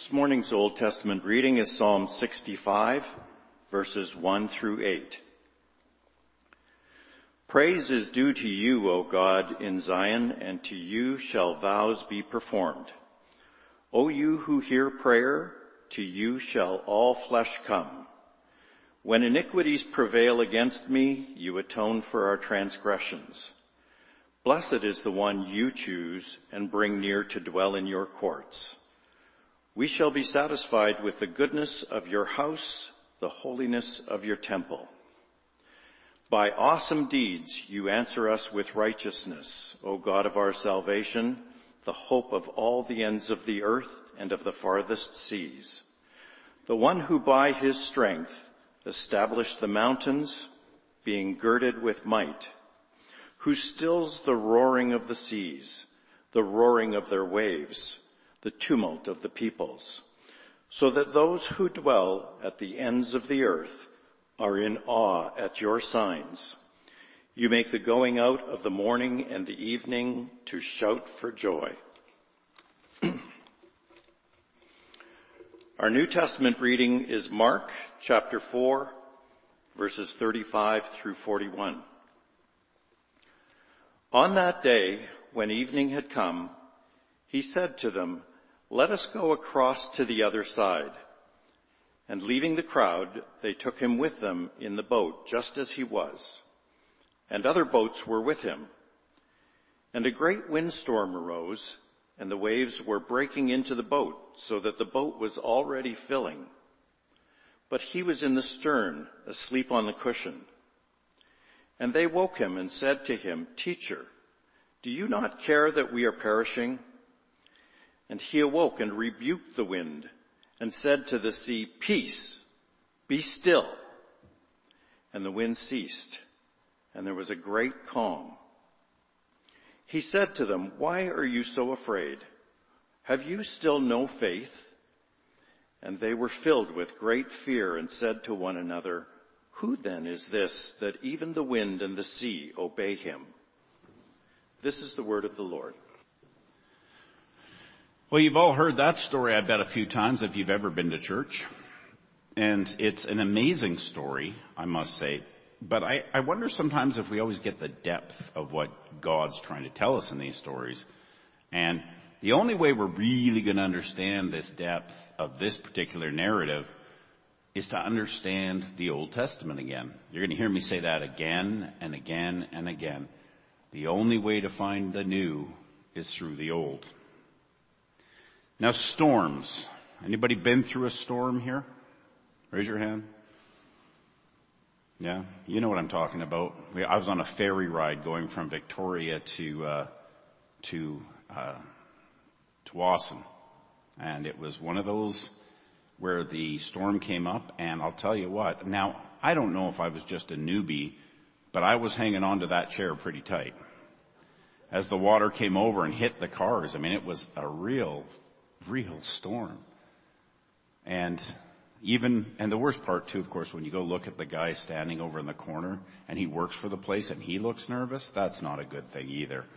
This morning's Old Testament reading is Psalm 65, verses 1 through 8. Praise is due to you, O God, in Zion, and to you shall vows be performed. O you who hear prayer, to you shall all flesh come. When iniquities prevail against me, you atone for our transgressions. Blessed is the one you choose and bring near to dwell in your courts. We shall be satisfied with the goodness of your house, the holiness of your temple. By awesome deeds you answer us with righteousness, O God of our salvation, the hope of all the ends of the earth and of the farthest seas. The one who by his strength established the mountains, being girded with might, who stills the roaring of the seas, the roaring of their waves, the tumult of the peoples, so that those who dwell at the ends of the earth are in awe at your signs. You make the going out of the morning and the evening to shout for joy. Our New Testament reading is Mark chapter 4, verses 35 through 41. On that day, when evening had come, he said to them, "Let us go across to the other side." And leaving the crowd, they took him with them in the boat, just as he was. And other boats were with him. And a great windstorm arose, and the waves were breaking into the boat, so that the boat was already filling. But he was in the stern, asleep on the cushion. And they woke him and said to him, "Teacher, do you not care that we are perishing?" And he awoke and rebuked the wind and said to the sea, "Peace, be still." And the wind ceased, and there was a great calm. He said to them, "Why are you so afraid? Have you still no faith?" And they were filled with great fear and said to one another, "Who then is this that even the wind and the sea obey him?" This is the word of the Lord. Well, you've all heard that story, I bet, a few times if you've ever been to church. And it's an amazing story, I must say. But I wonder sometimes if we always get the depth of what God's trying to tell us in these stories. And the only way we're really going to understand this depth of this particular narrative is to understand the Old Testament again. You're going to hear me say that again and again and again. The only way to find the new is through the old. Now, storms. Anybody been through a storm here? Raise your hand. Yeah, you know what I'm talking about. I was on a ferry ride going from Victoria to Tsawwassen, and it was one of those where the storm came up, and I'll tell you what. Now, I don't know if I was just a newbie, but I was hanging on to that chair pretty tight as the water came over and hit the cars. I mean, it was a real storm. And the worst part too, of course, when you go look at the guy standing over in the corner and he works for the place and he looks nervous, that's not a good thing either.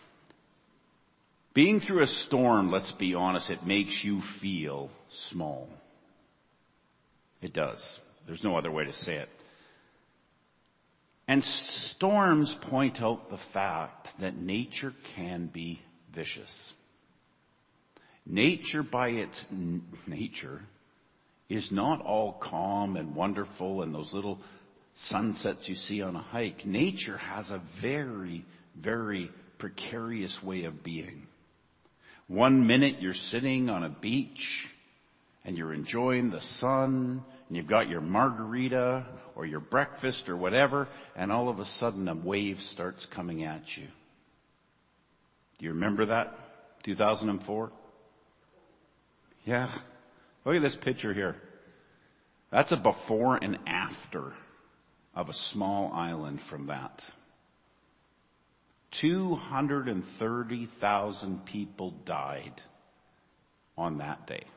Being through a storm, let's be honest, it makes you feel small. It does. There's no other way to say it. And storms point out the fact that nature can be vicious. Nature by its nature is not all calm and wonderful and those little sunsets you see on a hike. Nature has a very, very precarious way of being. One minute you're sitting on a beach and you're enjoying the sun and you've got your margarita or your breakfast or whatever, and all of a sudden a wave starts coming at you. Do you remember that? 2004? Yeah. Look at this picture here. That's a before and after of a small island from that. 230,000 people died on that day.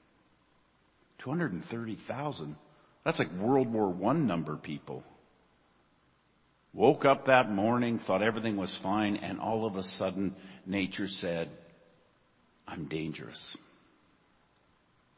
230,000. That's like World War I number people. Woke up that morning, thought everything was fine, and all of a sudden nature said, "I'm dangerous."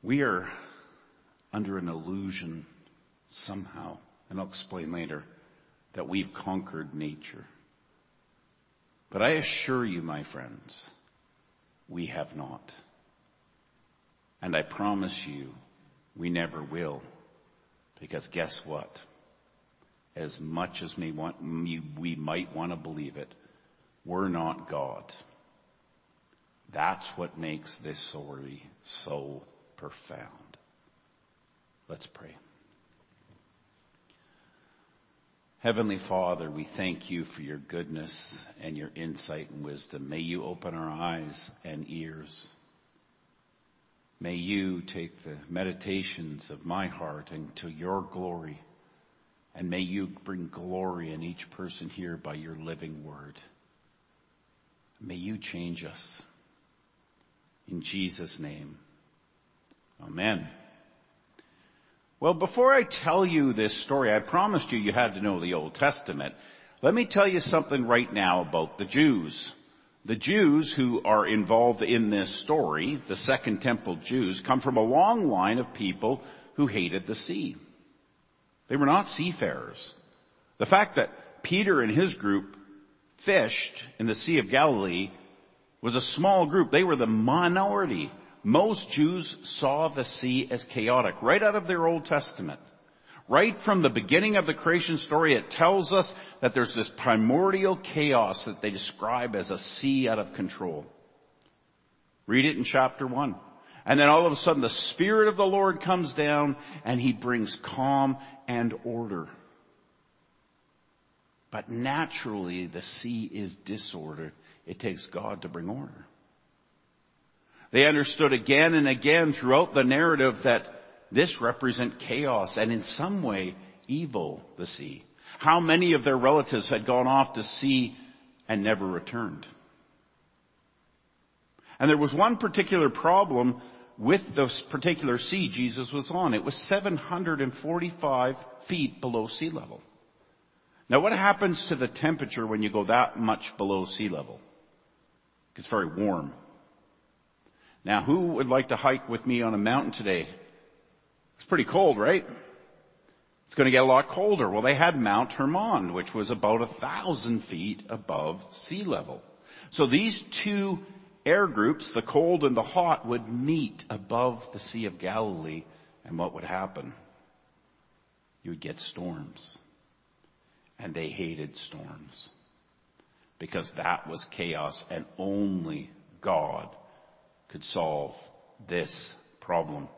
We are under an illusion somehow, and I'll explain later, that we've conquered nature. But I assure you, my friends, we have not. And I promise you, we never will. Because guess what? As much as we might want to believe it, we're not God. That's what makes this story so profound. Let's pray. Heavenly Father, we thank you for your goodness and your insight and wisdom. May you open our eyes and ears. May you take the meditations of my heart into your glory. And may you bring glory in each person here by your living word. May you change us. In Jesus' name, amen. Well, before I tell you this story, I promised you had to know the Old Testament. Let me tell you something right now about the Jews. The Jews who are involved in this story, the Second Temple Jews, come from a long line of people who hated the sea. They were not seafarers. The fact that Peter and his group fished in the Sea of Galilee was a small group. They were the minority. Most Jews saw the sea as chaotic, right out of their Old Testament. Right from the beginning of the creation story, it tells us that there's this primordial chaos that they describe as a sea out of control. Read it in chapter 1. And then all of a sudden the Spirit of the Lord comes down and he brings calm and order. But naturally the sea is disordered. It takes God to bring order. They understood again and again throughout the narrative that this represents chaos and in some way evil, the sea. How many of their relatives had gone off to sea and never returned? And there was one particular problem with this particular sea Jesus was on. It was 745 feet below sea level. Now what happens to the temperature when you go that much below sea level? It's very warm. Now who would like to hike with me on a mountain today? It's pretty cold, right? It's going to get a lot colder. Well, they had Mount Hermon, which was about 1,000 feet above sea level. So these two air groups, the cold and the hot, would meet above the Sea of Galilee. And what would happen? You would get storms. And they hated storms. Because that was chaos and only God could solve this problem.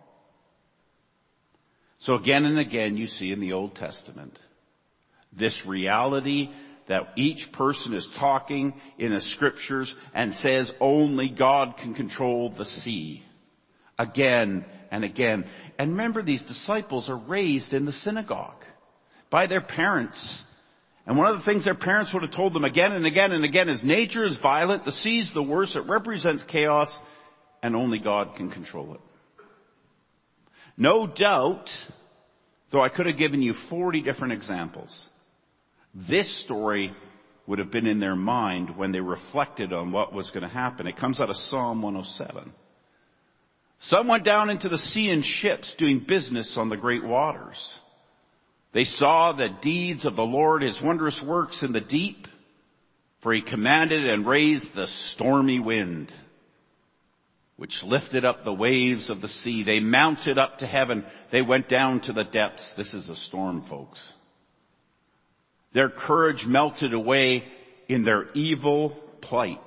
So again and again you see in the Old Testament this reality that each person is talking in the scriptures and says only God can control the sea. Again and again. And remember, these disciples are raised in the synagogue by their parents. And one of the things their parents would have told them again and again and again is nature is violent, the sea's the worst, it represents chaos, and only God can control it. No doubt, though I could have given you 40 different examples, this story would have been in their mind when they reflected on what was going to happen. It comes out of Psalm 107. Some went down into the sea in ships doing business on the great waters. They saw the deeds of the Lord, his wondrous works in the deep, for he commanded and raised the stormy wind, which lifted up the waves of the sea. They mounted up to heaven. They went down to the depths. This is a storm, folks. Their courage melted away in their evil plight.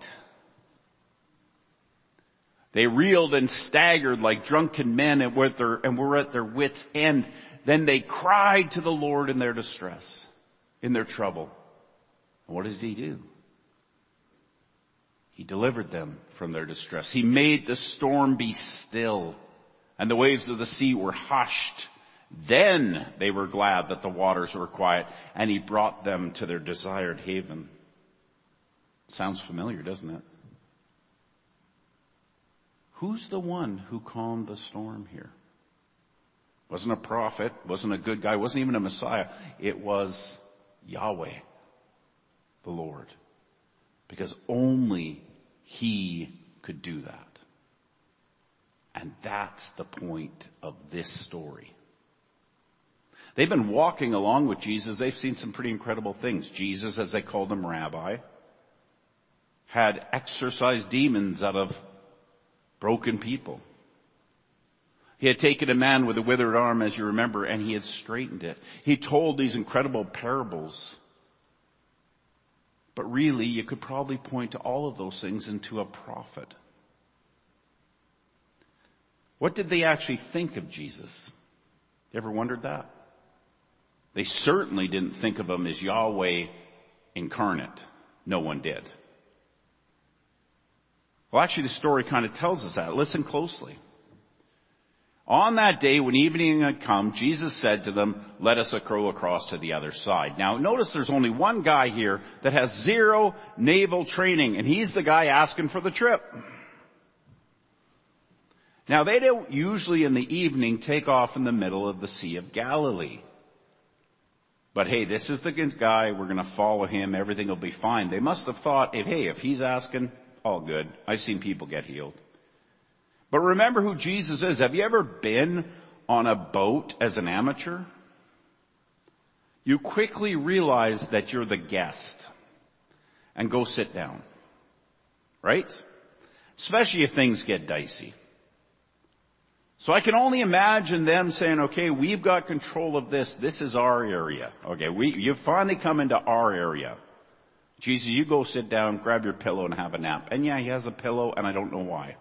They reeled and staggered like drunken men and were at their wits' end. Then they cried to the Lord in their distress, in their trouble. And what does he do? He delivered them from their distress. He made the storm be still, and the waves of the sea were hushed. Then they were glad that the waters were quiet, and he brought them to their desired haven. Sounds familiar, doesn't it? Who's the one who calmed the storm here? Wasn't a prophet, wasn't a good guy, wasn't even a Messiah. It was Yahweh, the Lord. Because only he could do that. And that's the point of this story. They've been walking along with Jesus. They've seen some pretty incredible things. Jesus, as they called him, Rabbi, had exorcised demons out of broken people. He had taken a man with a withered arm, as you remember, and he had straightened it. He told these incredible parables. But really, you could probably point to all of those things into a prophet. What did they actually think of Jesus? You ever wondered that? They certainly didn't think of him as Yahweh incarnate. No one did. Well, actually, the story kind of tells us that. Listen closely. On that day, when evening had come, Jesus said to them, "Let us go across to the other side." Now, notice there's only one guy here that has zero naval training, and he's the guy asking for the trip. Now, they don't usually in the evening take off in the middle of the Sea of Galilee. But hey, this is the guy, we're going to follow him, everything will be fine. They must have thought, hey, if he's asking, all good. I've seen people get healed. But remember who Jesus is. Have you ever been on a boat as an amateur? You quickly realize that you're the guest and go sit down. Right? Especially if things get dicey. So I can only imagine them saying, okay, we've got control of this. This is our area. Okay, you've finally come into our area. Jesus, you go sit down, grab your pillow and have a nap. And yeah, he has a pillow and I don't know why.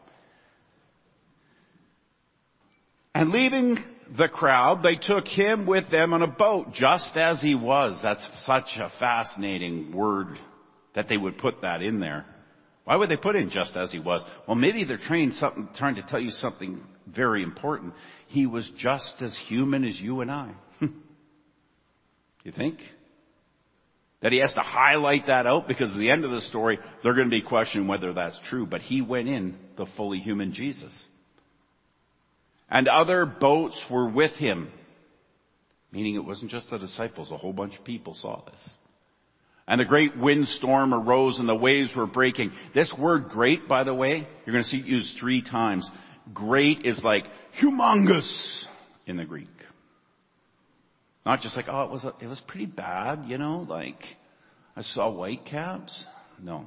And leaving the crowd, they took him with them on a boat, just as he was. That's such a fascinating word that they would put that in there. Why would they put in just as he was? Well, maybe they're trying to tell you something very important. He was just as human as you and I. You think? That he has to highlight that out because at the end of the story, they're going to be questioning whether that's true. But he went in the fully human Jesus. And other boats were with him. Meaning it wasn't just the disciples. A whole bunch of people saw this. And a great windstorm arose and the waves were breaking. This word great, by the way, you're going to see it used 3 times. Great is like humongous in the Greek. Not just like, oh, it was pretty bad, like I saw whitecaps. No.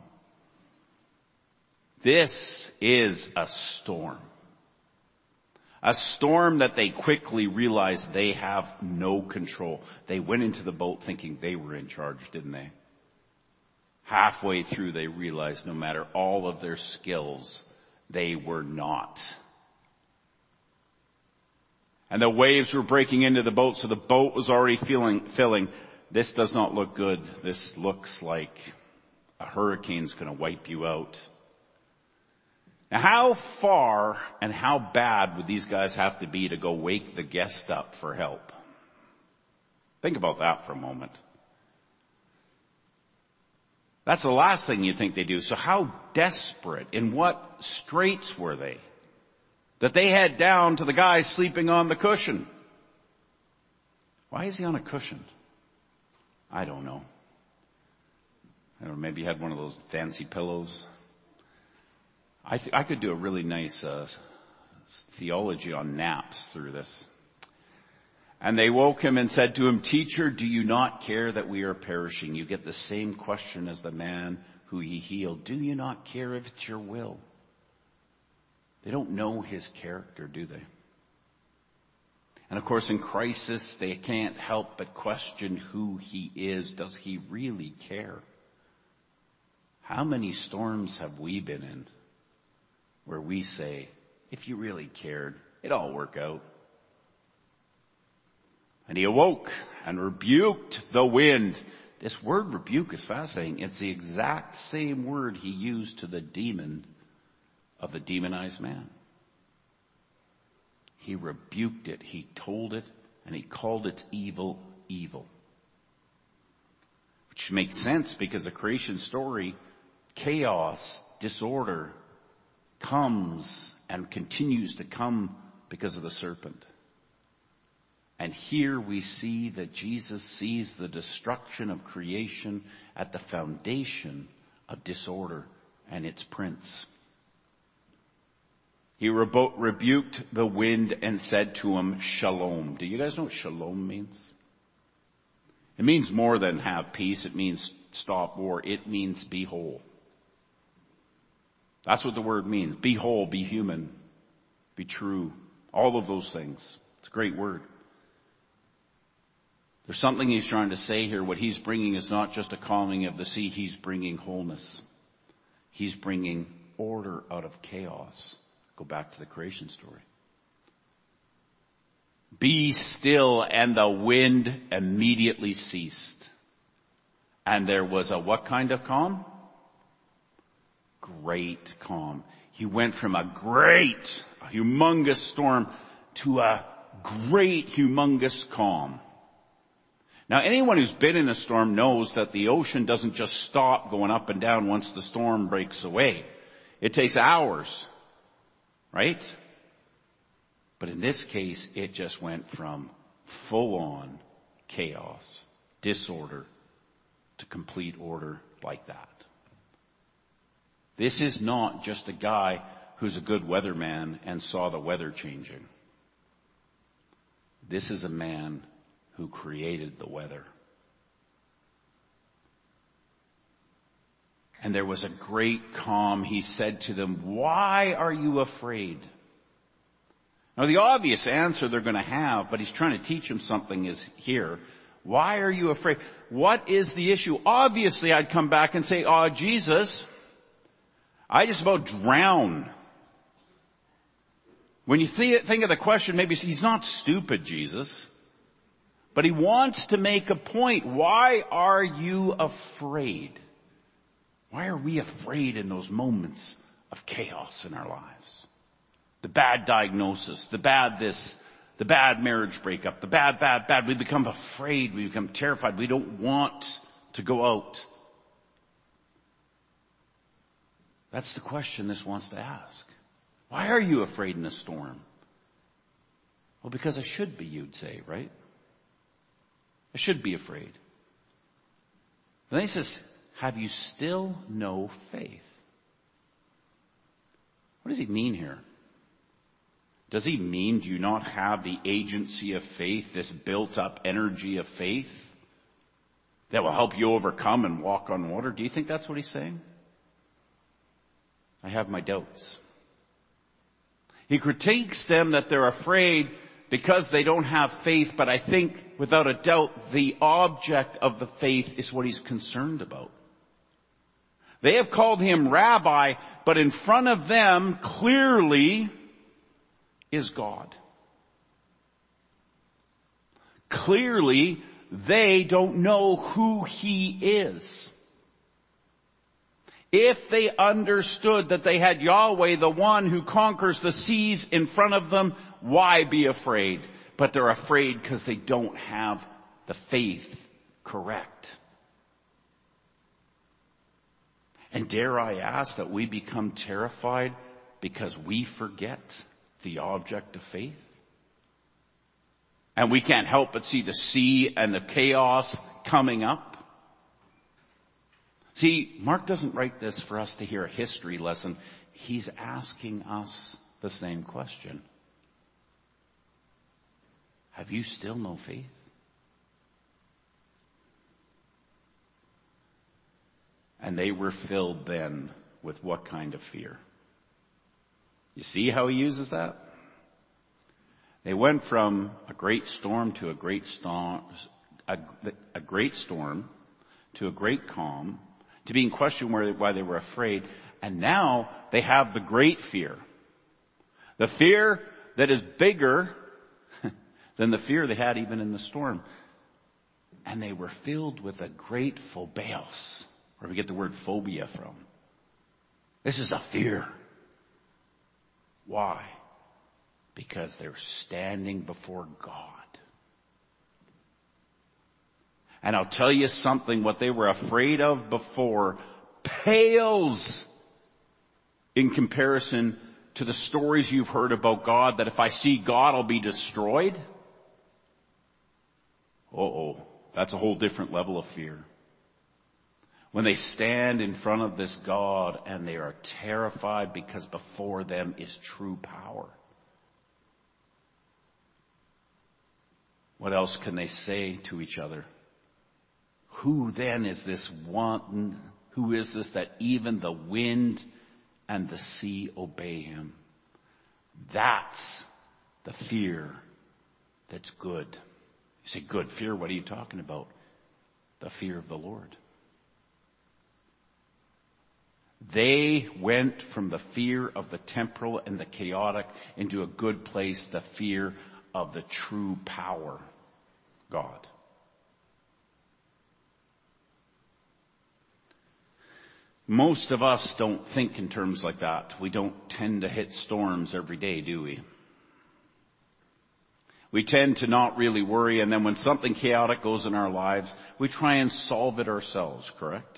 This is a storm. A storm that they quickly realized they have no control. They went into the boat thinking they were in charge, didn't they? Halfway through, they realized no matter all of their skills, they were not. And the waves were breaking into the boat, so the boat was already filling. This does not look good. This looks like a hurricane's going to wipe you out. Now, how far and how bad would these guys have to be to go wake the guest up for help? Think about that for a moment. That's the last thing you think they do. So how desperate, in what straits were they? That they head down to the guy sleeping on the cushion. Why is he on a cushion? I don't know. Maybe he had one of those fancy pillows. I could do a really nice theology on naps through this. And they woke him and said to him, "Teacher, do you not care that we are perishing?" You get the same question as the man who he healed. Do you not care if it's your will? They don't know his character, do they? And of course, in crisis, they can't help but question who he is. Does he really care? How many storms have we been in where we say, if you really cared, it'd all work out? And he awoke and rebuked the wind. This word rebuke is fascinating. It's the exact same word he used to the demon of the demonized man. He rebuked it. He told it, and he called its evil, evil. Which makes sense because the creation story, chaos, disorder, comes and continues to come because of the serpent. And here we see that Jesus sees the destruction of creation at the foundation of disorder and its prince. He rebuked the wind and said to him, Shalom. Do you guys know what shalom means? It means more than have peace. It means stop war. It means be whole. That's what the word means. Be whole, be human, be true. All of those things. It's a great word. There's something he's trying to say here. What he's bringing is not just a calming of the sea. He's bringing wholeness. He's bringing order out of chaos. Go back to the creation story. Be still, and the wind immediately ceased. And there was a what kind of calm? Great calm. He went from a humongous storm to a great, humongous calm. Now, anyone who's been in a storm knows that the ocean doesn't just stop going up and down once the storm breaks away. It takes hours, right? But in this case, it just went from full-on chaos, disorder, to complete order like that. This is not just a guy who's a good weatherman and saw the weather changing. This is a man who created the weather. And there was a great calm. He said to them, why are you afraid? Now, the obvious answer they're going to have, but he's trying to teach them something, is here. Why are you afraid? What is the issue? Obviously, I'd come back and say, Jesus, I just about drown. When you think of the question, maybe he's not stupid, Jesus. But he wants to make a point. Why are you afraid? Why are we afraid in those moments of chaos in our lives? The bad diagnosis, the bad this, the bad marriage breakup, the bad. We become afraid. We become terrified. We don't want to go out. That's the question this wants to ask. Why are you afraid in a storm? Well, because I should be, you'd say, right? I should be afraid. Then he says, have you still no faith? What does he mean here? Does he mean, do you not have the agency of faith, this built-up energy of faith that will help you overcome and walk on water? Do you think that's what he's saying? I have my doubts. He critiques them that they're afraid because they don't have faith, but I think, without a doubt, the object of the faith is what he's concerned about. They have called him rabbi, but in front of them, clearly, is God. Clearly, they don't know who he is. If they understood that they had Yahweh, the one who conquers the seas, in front of them, why be afraid? But they're afraid because they don't have the faith correct. And dare I ask that we become terrified because we forget the object of faith? And we can't help but see the sea and the chaos coming up. See, Mark doesn't write this for us to hear a history lesson. He's asking us the same question. Have you still no faith? And they were filled then with what kind of fear? You see how he uses that? They went from a great storm to a great storm, a great storm to a great calm, to being questioned why they were afraid. And now they have the great fear. The fear that is bigger than the fear they had even in the storm. And they were filled with a great phobios, where we get the word phobia from. This is a fear. Why? Because they're standing before God. And I'll tell you something, what they were afraid of before pales in comparison to the stories you've heard about God, that if I see God, I'll be destroyed. That's a whole different level of fear. when they stand in front of this God and they are terrified because before them is true power. What else can they say to each other? Who then is this one? Who is this that even the wind and the sea obey him? That's the fear that's good. You say, good fear? What are you talking about? The fear of the Lord. They went from the fear of the temporal and the chaotic into a good place, the fear of the true power, God. Most of us don't think in terms like that. We don't tend to hit storms every day, do we? We tend to not really worry, and then when something chaotic goes in our lives, we try and solve it ourselves, correct?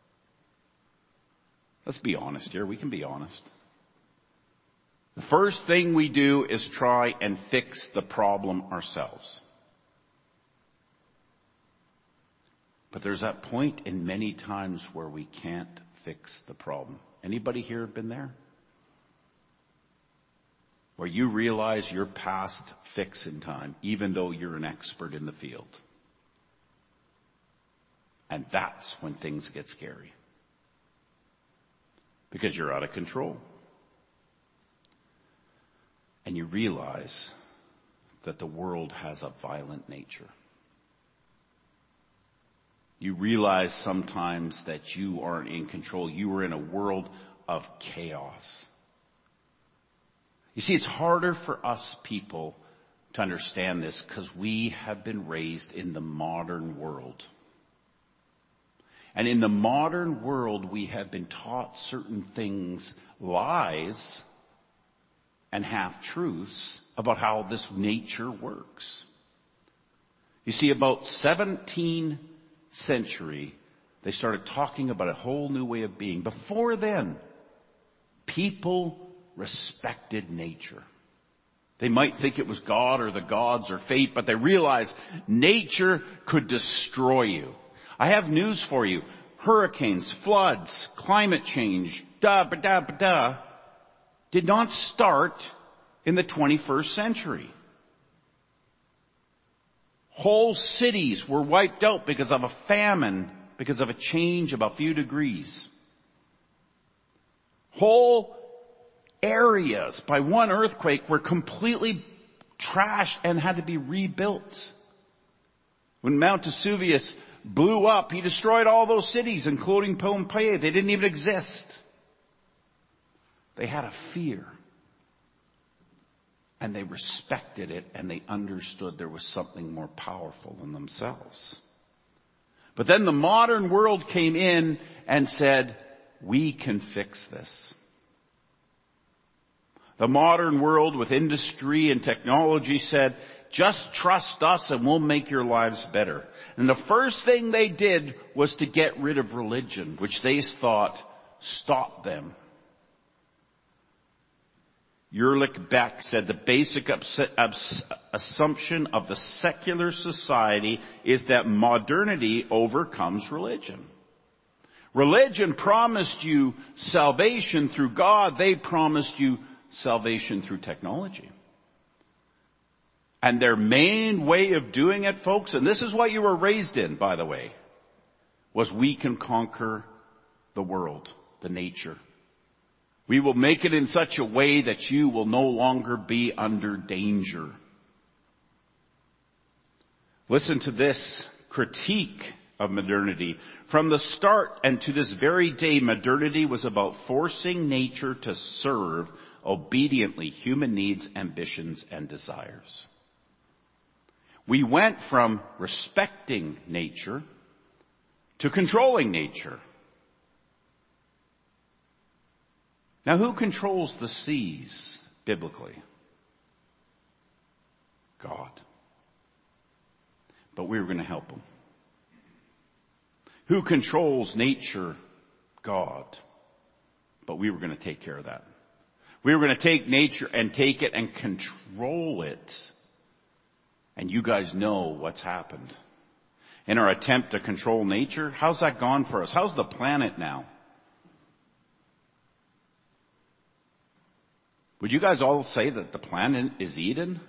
Let's be honest here. We can be honest. The first thing we do is try and fix the problem ourselves. But there's that point in many times where we can't fix the problem. Anybody here been there? Where you realize you're past fixing time, even though you're an expert in the field. And that's when things get scary. Because you're out of control. And you realize that the world has a violent nature. You realize sometimes that you aren't in control. You are in a world of chaos. You see, it's harder for us people to understand this because we have been raised in the modern world. And in the modern world, we have been taught certain things, lies and half-truths about how this nature works. You see, about 17th century, they started talking about a whole new way of being. Before then, people respected nature. They might think it was God or the gods or fate, but they realized nature could destroy you. I have news for you. Hurricanes, floods, climate change, did not start in the 21st century. Whole cities were wiped out because of a famine, because of a change of a few degrees. Whole areas by one earthquake were completely trashed and had to be rebuilt. When Mount Vesuvius blew up, he destroyed all those cities, including Pompeii. They didn't even exist. They had a fear. And they respected it, and they understood there was something more powerful than themselves. But then the modern world came in and said, we can fix this. The modern world with industry and technology said, just trust us and we'll make your lives better. And the first thing they did was to get rid of religion, which they thought stopped them. Ulrich Beck said the basic assumption of the secular society is that modernity overcomes religion. Religion promised you salvation through God. They promised you salvation through technology. And their main way of doing it, folks, and this is what you were raised in, by the way, was we can conquer the world, the nature. We will make it in such a way that you will no longer be under danger. Listen to this critique of modernity. From the start and to this very day, modernity was about forcing nature to serve obediently human needs, ambitions, and desires. We went from respecting nature to controlling nature. Now, who controls the seas biblically? God. But we were going to help him. Who controls nature? God. But we were going to take care of that. We were going to take nature and take it and control it. And you guys know what's happened. in our attempt to control nature? How's that gone for us? How's the planet now? Would you guys all say that the planet is Eden?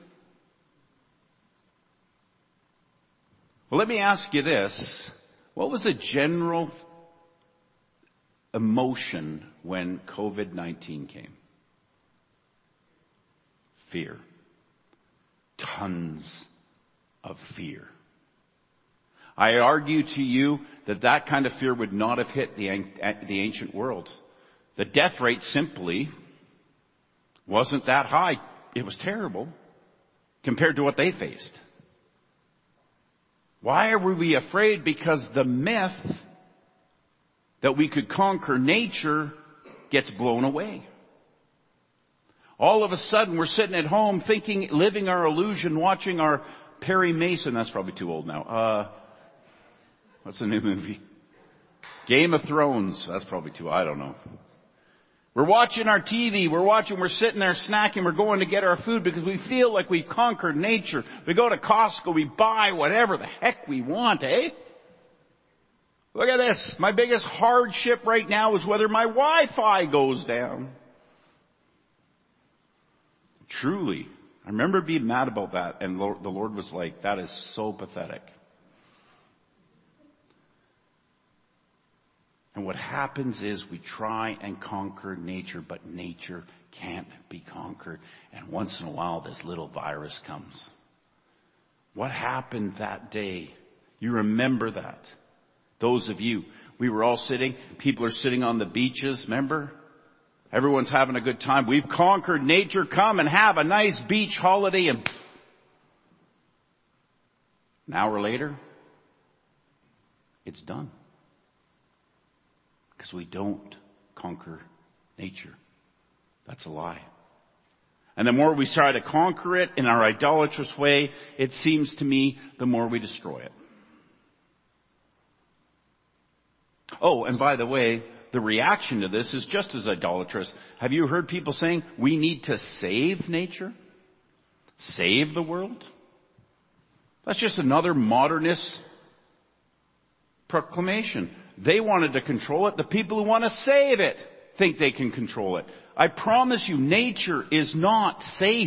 Well, let me ask you this. What was the general emotion when COVID-19 came? Fear. Tons of fear. I argue to you that that kind of fear would not have hit the ancient world. The death rate simply wasn't that high. It was terrible compared to what they faced. Why are we afraid? Because the myth that we could conquer nature gets blown away. All of a sudden, we're sitting at home thinking, living our illusion, watching our Perry Mason. That's probably too old now. What's the new movie? Game of Thrones. That's probably too, I don't know. We're watching our TV. We're sitting there snacking. We're going to get our food because we feel like we've conquered nature. We go to Costco. We buy whatever the heck we want, eh? Look at this. My biggest hardship right now is whether my Wi-Fi goes down. Truly. I remember being mad about that, and the Lord was like, that is so pathetic. And what happens is we try and conquer nature, but nature can't be conquered. And once in a while, this little virus comes. What happened that day? You remember that. Those of you, we were all sitting, people are sitting on the beaches, remember? Everyone's having a good time. We've conquered nature. Come and have a nice beach holiday. And an hour later, it's done. Because we don't conquer nature. That's a lie. And the more we try to conquer it in our idolatrous way, it seems to me, the more we destroy it. Oh, and by the way, the reaction to this is just as idolatrous. Have you heard people saying, we need to save nature? Save the world? That's just another modernist proclamation. They wanted to control it. The people who want to save it think they can control it. I promise you, nature is not safe.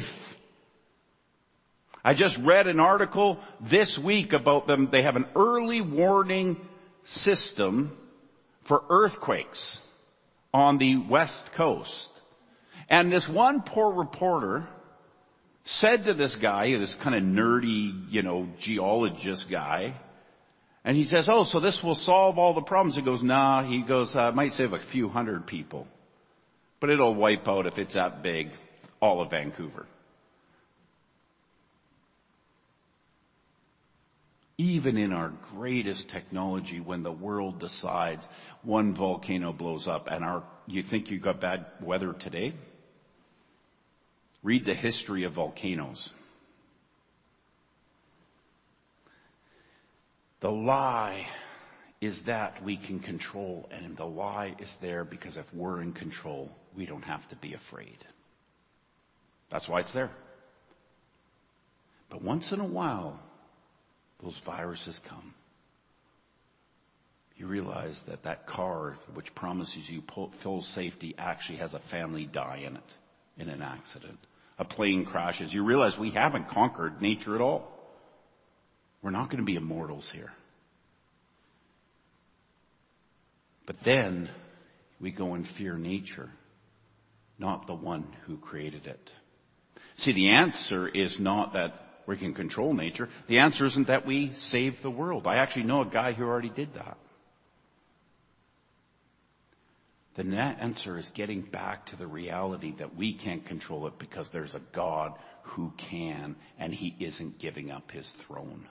I just read an article this week about them. They have an early warning system for earthquakes on the West Coast. And this one poor reporter said to this guy, this kind of nerdy, geologist guy, and he says, oh, so this will solve all the problems. He goes, nah. He goes, it might save a few hundred people. But it'll wipe out, if it's that big, all of Vancouver. Even in our greatest technology, when the world decides one volcano blows up and you think you got bad weather today? Read the history of volcanoes. The lie is that we can control, and the lie is there because if we're in control, we don't have to be afraid. That's why it's there. But once in a while, those viruses come. You realize that car, which promises you full safety, actually has a family die in it in an accident. A plane crashes. You realize we haven't conquered nature at all. We're not going to be immortals here. But then we go and fear nature, not the one who created it. See, the answer is not that we can control nature. The answer isn't that we save the world. I actually know a guy who already did that. The answer is getting back to the reality that we can't control it because there's a God who can, and He isn't giving up His throne.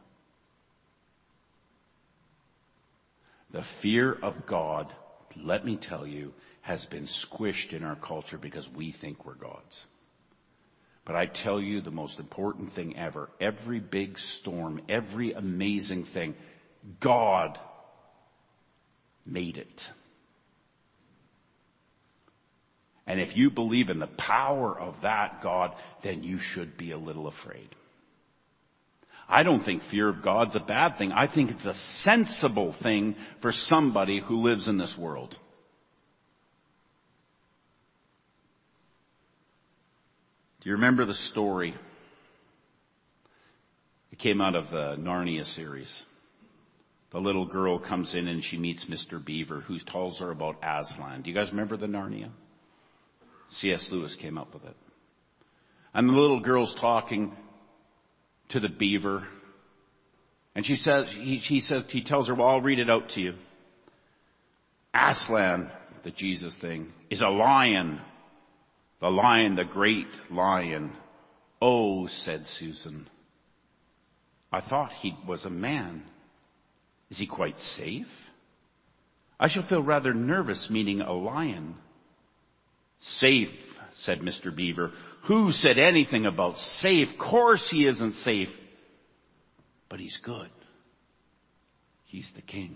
The fear of God, let me tell you, has been squished in our culture because we think we're gods. But I tell you the most important thing ever, every big storm, every amazing thing, God made it. And if you believe in the power of that God, then you should be a little afraid. I don't think fear of God's a bad thing. I think it's a sensible thing for somebody who lives in this world. Do you remember the story? It came out of the Narnia series. The little girl comes in and she meets Mr. Beaver, who tells her about Aslan. Do you guys remember the Narnia? C.S. Lewis came up with it. And the little girl's talking to the beaver. And he tells her, well, I'll read it out to you. Aslan, the Jesus thing, is a lion. The lion, the great lion. Oh, said Susan, I thought he was a man. Is he quite safe? I shall feel rather nervous meeting a lion. Safe, said Mr. Beaver. Who said anything about safe? Of course he isn't safe. But he's good. He's the king.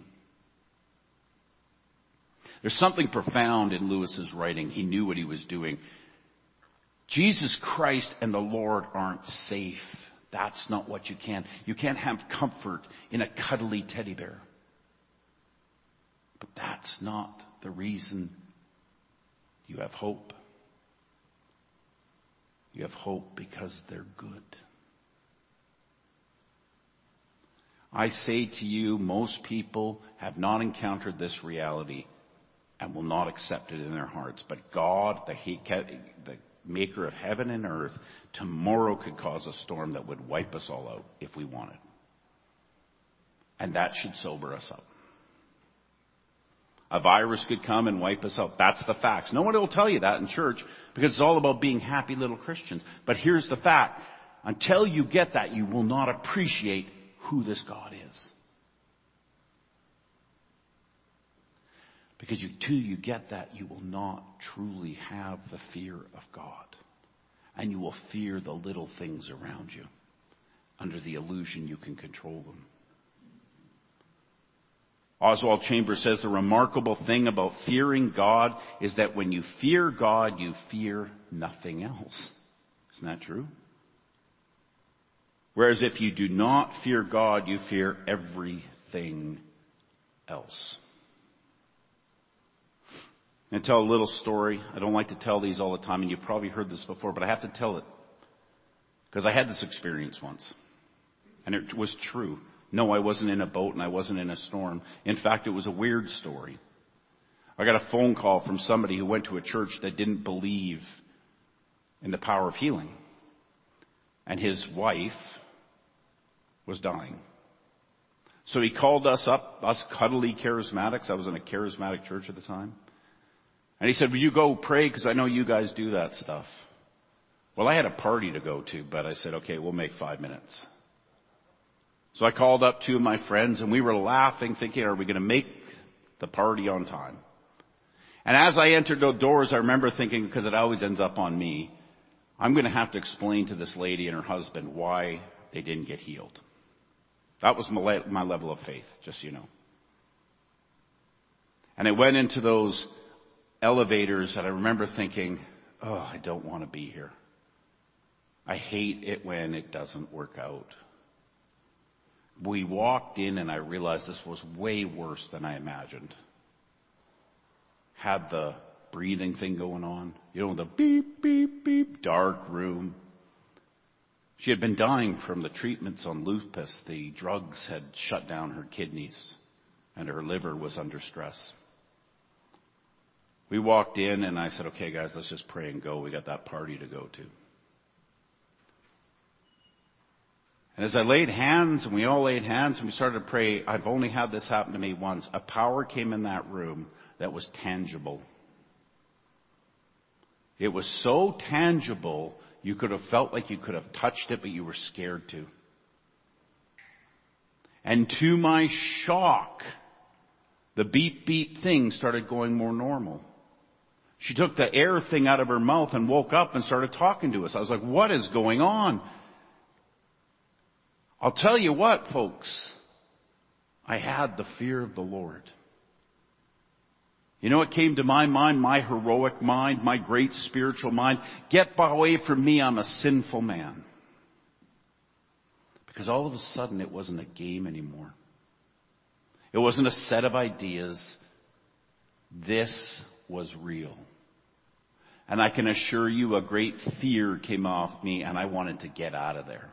There's something profound in Lewis's writing. He knew what he was doing. Jesus Christ and the Lord aren't safe. That's not what you can. You can't have comfort in a cuddly teddy bear. But that's not the reason you have hope. You have hope because they're good. I say to you, most people have not encountered this reality and will not accept it in their hearts. But God, the maker of heaven and earth, tomorrow could cause a storm that would wipe us all out if we wanted. And that should sober us up. A virus could come and wipe us out. That's the facts. No one will tell you that in church because it's all about being happy little Christians. But here's the fact. Until you get that, you will not appreciate who this God is. Because till you get that, you will not truly have the fear of God. And you will fear the little things around you under the illusion you can control them. Oswald Chambers says the remarkable thing about fearing God is that when you fear God, you fear nothing else. Isn't that true? Whereas if you do not fear God, you fear everything else. And tell a little story. I don't like to tell these all the time, and you've probably heard this before, but I have to tell it. Because I had this experience once. And it was true. No, I wasn't in a boat and I wasn't in a storm. In fact, it was a weird story. I got a phone call from somebody who went to a church that didn't believe in the power of healing. And his wife was dying. So he called us up, us cuddly charismatics. I was in a charismatic church at the time. And he said, will you go pray? Because I know you guys do that stuff. Well, I had a party to go to, but I said, okay, we'll make 5 minutes. So I called up 2 of my friends and we were laughing, thinking, are we going to make the party on time? And as I entered the doors, I remember thinking, because it always ends up on me, I'm going to have to explain to this lady and her husband why they didn't get healed. That was my level of faith, just so you know. And I went into those elevators and I remember thinking, oh, I don't want to be here. I hate it when it doesn't work out. We walked in and I realized this was way worse than I imagined. Had the breathing thing going on. You know, the beep, beep, beep, dark room. She had been dying from the treatments on lupus. The drugs had shut down her kidneys and her liver was under stress. We walked in and I said, okay guys, let's just pray and go. We got that party to go to. And as I laid hands and we all laid hands and we started to pray, I've only had this happen to me once. A power came in that room that was tangible. It was so tangible, you could have felt like you could have touched it, but you were scared to. And to my shock, the beep beep thing started going more normal. She took the air thing out of her mouth and woke up and started talking to us. I was like, what is going on? I'll tell you what, folks. I had the fear of the Lord. You know what came to my mind, my heroic mind, my great spiritual mind? Get away from me, I'm a sinful man. Because all of a sudden it wasn't a game anymore. It wasn't a set of ideas. This was real. And I can assure you a great fear came off me and I wanted to get out of there.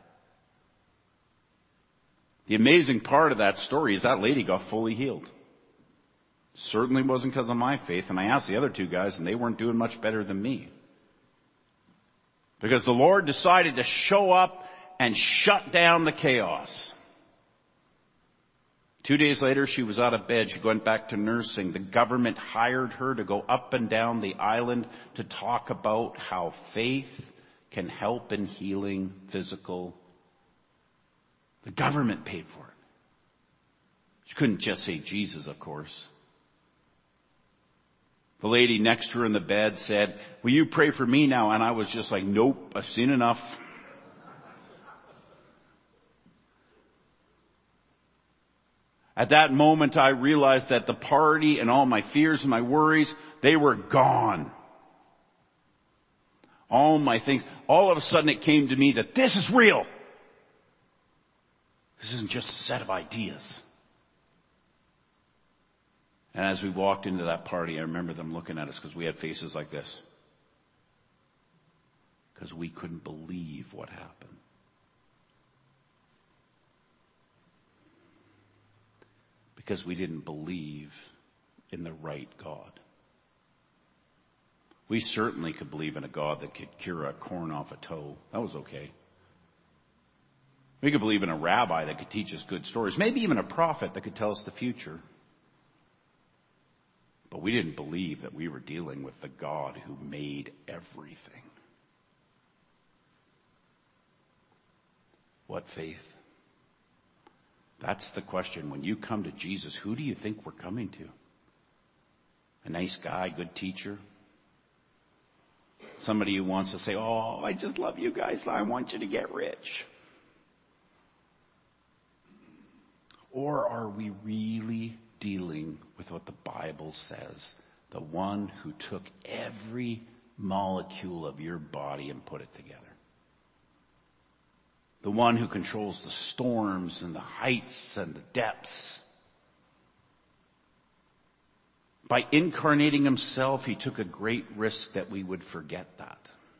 The amazing part of that story is that lady got fully healed. Certainly wasn't because of my faith. And I asked the other two guys and they weren't doing much better than me. Because the Lord decided to show up and shut down the chaos. 2 days later, she was out of bed. She went back to nursing. The government hired her to go up and down the island to talk about how faith can help in healing physical. The government paid for it. She couldn't just say Jesus, of course. The lady next to her in the bed said, "Will you pray for me now?" And I was just like, "Nope, I've seen enough." At that moment, I realized that the party and all my fears and my worries, they were gone. All my things, all of a sudden it came to me that this is real. This isn't just a set of ideas. And as we walked into that party, I remember them looking at us because we had faces like this. Because we couldn't believe what happened. Because we didn't believe in the right God. We certainly could believe in a God that could cure a corn off a toe. That was okay. We could believe in a rabbi that could teach us good stories. Maybe even a prophet that could tell us the future. But we didn't believe that we were dealing with the God who made everything. What faith? That's the question. When you come to Jesus, who do you think we're coming to? A nice guy, good teacher? Somebody who wants to say, "Oh, I just love you guys. I want you to get rich." Or are we really dealing with what the Bible says? The one who took every molecule of your body and put it together. The one who controls the storms and the heights and the depths. By incarnating himself, he took a great risk that we would forget that.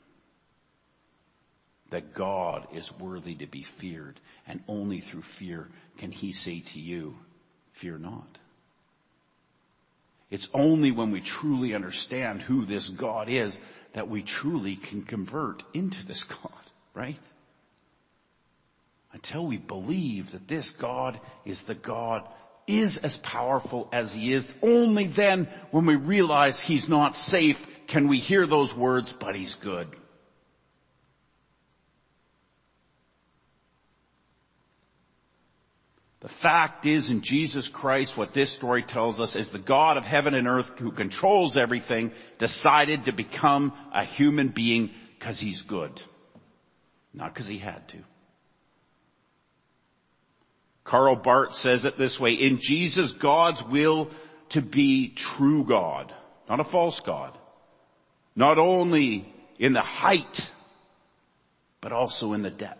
That God is worthy to be feared, and only through fear can he say to you, "Fear not." It's only when we truly understand who this God is that we truly can convert into this God, right? Until we believe that this God is the God, is as powerful as he is, only then when we realize he's not safe can we hear those words, "But he's good." The fact is, in Jesus Christ, what this story tells us is the God of heaven and earth who controls everything decided to become a human being because he's good. Not because he had to. Karl Barth says it this way: in Jesus, God's will to be true God, not a false God. Not only in the height, but also in the depth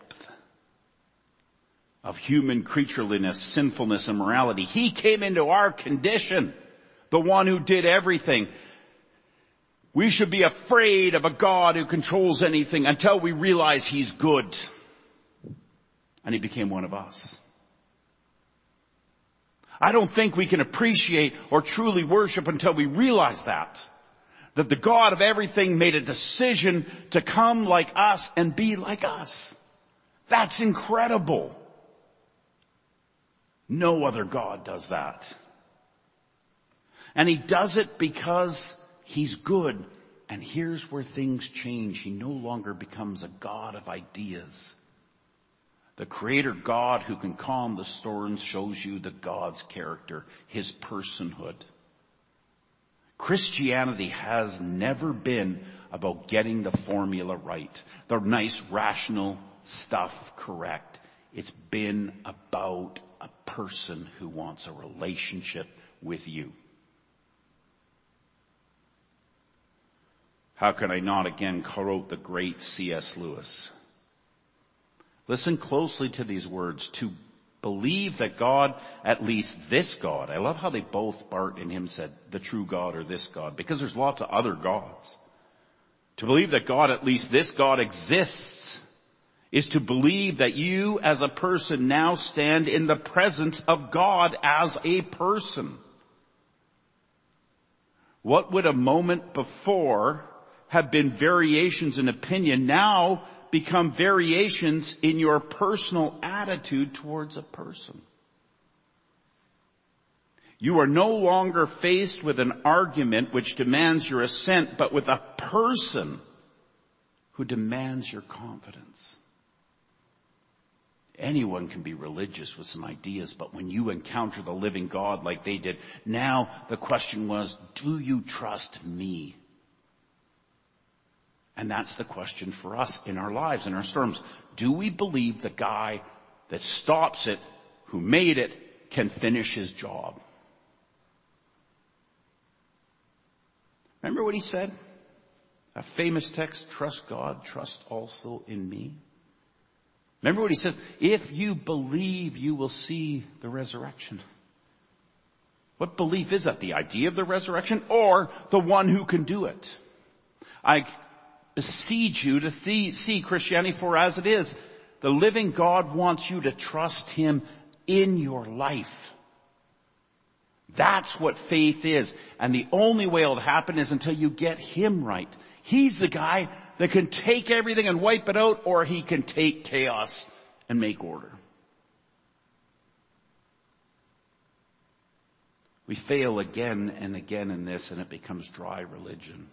of human creatureliness, sinfulness, and morality. He came into our condition, the one who did everything. We should be afraid of a God who controls anything until we realize he's good. And he became one of us. I don't think we can appreciate or truly worship until we realize that the God of everything made a decision to come like us and be like us. That's incredible. No other God does that. And he does it because he's good. And here's where things change. He no longer becomes a God of ideas. The Creator God who can calm the storms shows you the God's character, his personhood. Christianity has never been about getting the formula right, the nice rational stuff correct. It's been about a person who wants a relationship with you. How can I not again quote the great C.S. Lewis? Listen closely to these words. To believe that God, at least this God. I love how they both, Bart and him, said the true God or this God, because there's lots of other gods. To believe that God, at least this God, exists is to believe that you as a person now stand in the presence of God as a person. What would a moment before have been variations in opinion now become variations in your personal attitude towards a person? You are no longer faced with an argument which demands your assent, but with a person who demands your confidence. Anyone can be religious with some ideas, but when you encounter the living God like they did, now the question was, do you trust me? And that's the question for us in our lives, in our storms. Do we believe the guy that stops it, who made it, can finish his job? Remember what he said? A famous text, trust God, trust also in me. Remember what he says? If you believe, you will see the resurrection. What belief is that? The idea of the resurrection or the one who can do it? I beseech you to see Christianity for as it is. The living God wants you to trust him in your life. That's what faith is. And the only way it'll happen is until you get him right. He's the guy that can take everything and wipe it out, or he can take chaos and make order. We fail again and again in this, and it becomes dry religion.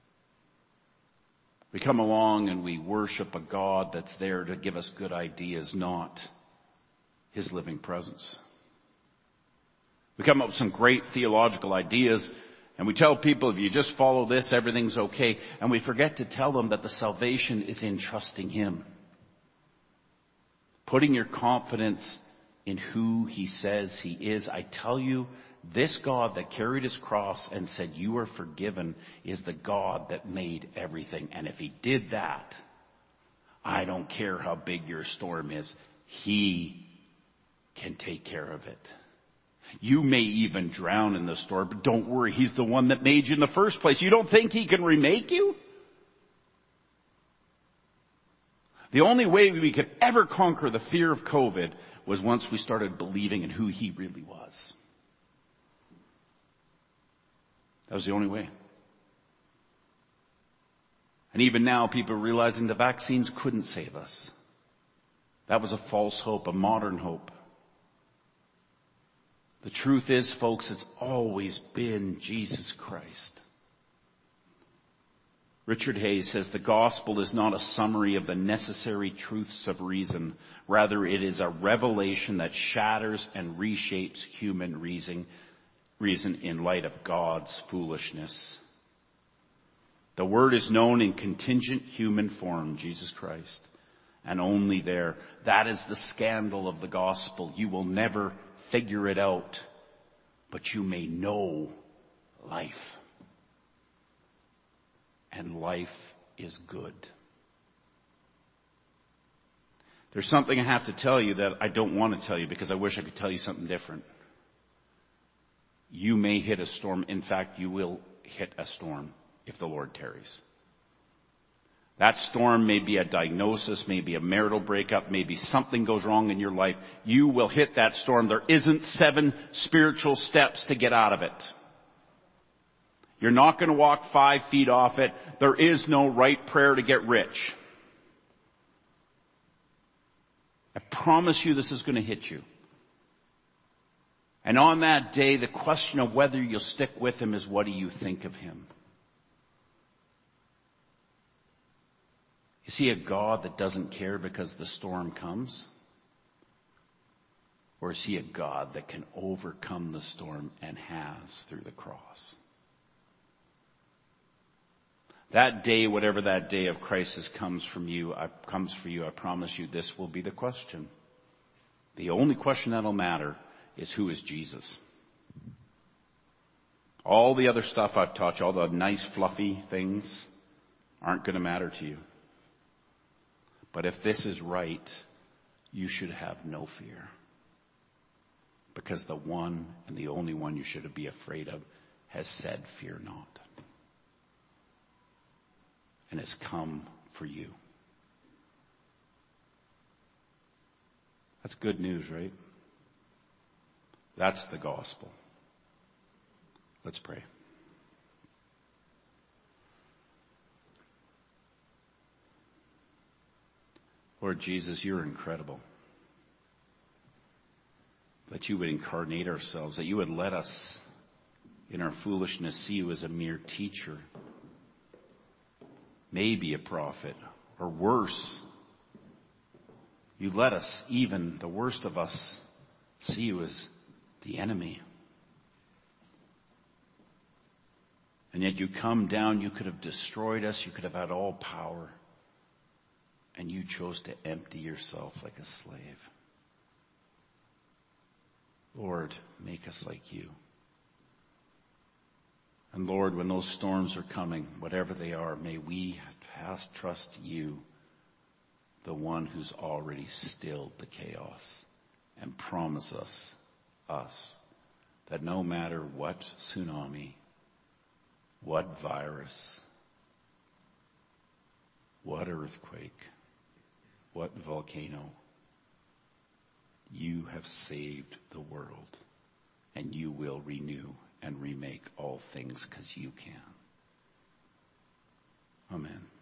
We come along and we worship a God that's there to give us good ideas, not his living presence. We come up with some great theological ideas, and we tell people, if you just follow this, everything's okay. And we forget to tell them that the salvation is in trusting him. Putting your confidence in who he says he is. I tell you, this God that carried his cross and said, you are forgiven, is the God that made everything. And if he did that, I don't care how big your storm is, he can take care of it. You may even drown in the storm, but don't worry, he's the one that made you in the first place. You don't think he can remake you? The only way we could ever conquer the fear of COVID was once we started believing in who he really was. That was the only way. And even now, people are realizing the vaccines couldn't save us. That was a false hope, a modern hope. The truth is, folks, it's always been Jesus Christ. Richard Hayes says the gospel is not a summary of the necessary truths of reason. Rather, it is a revelation that shatters and reshapes human reason in light of God's foolishness. The word is known in contingent human form, Jesus Christ, and only there. That is the scandal of the gospel. You will never figure it out, but you may know life. And life is good. There's something I have to tell you that I don't want to tell you because I wish I could tell you something different. You may hit a storm. In fact, you will hit a storm if the Lord tarries. That storm may be a diagnosis, maybe a marital breakup, maybe something goes wrong in your life. You will hit that storm. There isn't 7 spiritual steps to get out of it. You're not going to walk 5 feet off it. There is no right prayer to get rich. I promise you this is going to hit you. And on that day, the question of whether you'll stick with him is, what do you think of him? Is he a God that doesn't care because the storm comes? Or is he a God that can overcome the storm and has through the cross? That day, whatever that day of crisis comes for you, I promise you this will be the question. The only question that'll matter is, who is Jesus? All the other stuff I've taught you, all the nice fluffy things, aren't going to matter to you. But if this is right, you should have no fear. Because the one and the only one you should be afraid of has said, fear not. And has come for you. That's good news, right? That's the gospel. Let's pray. Lord Jesus, you're incredible. That you would incarnate ourselves, that you would let us, in our foolishness, see you as a mere teacher, maybe a prophet, or worse. You let us, even the worst of us, see you as the enemy. And yet you come down, you could have destroyed us, you could have had all power. And you chose to empty yourself like a slave. Lord, make us like you. And Lord, when those storms are coming, whatever they are, may we trust you, the one who's already stilled the chaos, and promise us that no matter what tsunami, what virus, what earthquake, what volcano, you have saved the world, and you will renew and remake all things because you can. Amen.